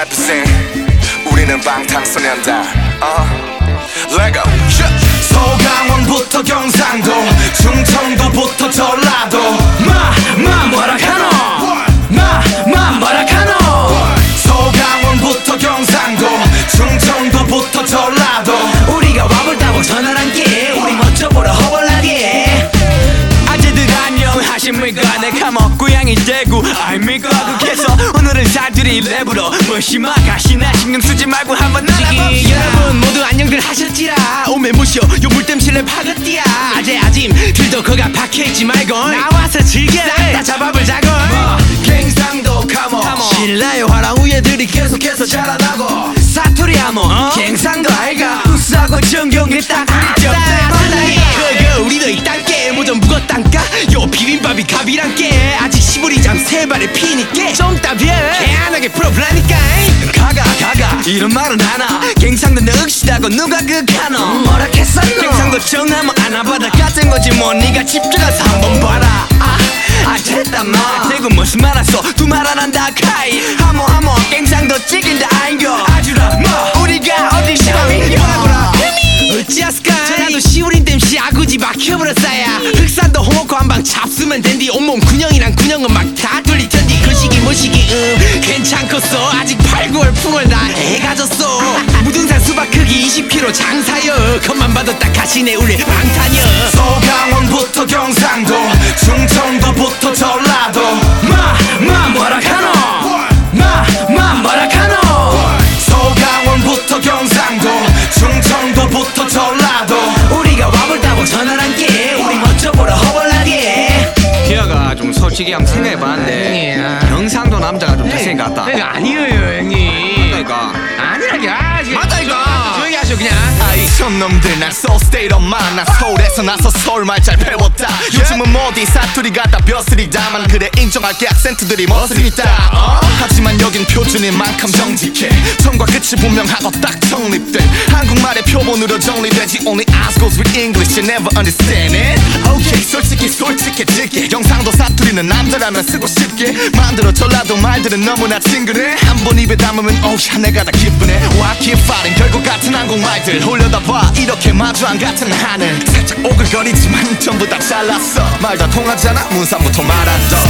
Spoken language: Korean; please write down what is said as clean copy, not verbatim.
represent. 우리는 방탄소년단. Lego. 서강원부터 경상도, 충청도부터 전라도. 뭐라카노? 뭐라카노? 서강원부터 경상도, 충청도부터 전라도. 우리가 와볼다고 전화란게 우리 멋져 보러 허벌나게. 아재들 안녕하십니까. 내가 먹고양이 대구 아닙니까. 그래서 오늘은 사투리 랩으로 무심하가시나 신경 쓰지 말고 한번 날아봅시다. 여러분 모두 안녕들 하셨지라. 오메 무쇼 요 물땜실래 파긋띠야. 아재 아짐 들도 거가 박혀있지 말고 나와서 즐겨라. 다 잡아보자고. 갱상도 카모, 신라의 화랑 우예들이 계속해서 자라나고. 사투리 하모 갱상도 알가. 우수하고 정경에 딱 그거 우리도 이딴게 뭐좀 묵었단까. 요 비빔밥이 갑이란게. 아직 시부리장 세 발에 피니께 좀 따비해 개안하게 풀어보라니까. 가가 이런 말은 하나. 갱상도 늑시다고 누가 극하노. 뭐라 했었노. 갱상도 정하면 안아받아 같은 거지 뭐. 니가 집중해서 한번 봐라. 됐단 마. 대구 무슨 말 왔어. 두 말 안 한다 카이. 하모 갱상도 찍인다 아인겨. 아주라 뭐 우리가 어디 시방인겨. 어찌하스까. 전라도 시우린댐 시아구지 막혀버렸어야. 흑산도 홍어코 한방 잡수면 된디. 온몸 군형이랑 군형은 막 다 뚫리던디. 그 시기 뭐시기 괜찮겠어. 아직 8, 9월 풍월 다 해가졌어. 무등산 수박 크기 20kg 장사여. 겉만 봐도 딱 가시네 우리 방탄여. 서강원부터 경상도, 충청도부터 전라도. 뭐라카노? 뭐라카노? 서강원부터 경상도, 충청도부터 전라도. 우리가 와볼다고 전화란게 우리 멋져 보러 허벌나게. 기아가 좀 솔직히 한번 생각해봤는데 경상도 남자가 좀 잘생긴 것 같다. 아니에요 형님. 그러니까 아니라게. 맞다니까. 조용히 하셔 그냥. 촌놈들 난 so state of mind. 난 서울에서 나서 서울말 잘 배웠다. 요즘은 뭐디 사투리가 다 벼슬이다만 그래 인정할게 악센트들이 멋스리다. 하지만 여긴 표준인 만큼 정직해. 처음과 끝이 분명하고 딱 정립돼. 한국말의 표본으로 정리되지. Only eyes goes with English, you never understand it. Okay 솔직해질게. 경상도 사투리는 남자라면 쓰고 싶게 만들어. 전라도 말들은 너무나 친근해. 한 번 입에 담으면 오야 내가 다 기쁘네. Why keep fighting. 결국 같은 한국말들 올려다봐 이렇게 마주 안 같은 하늘. 살짝 오글거리지만 전부 다 잘났어. 말 다 통하잖아 문산부터 말한다.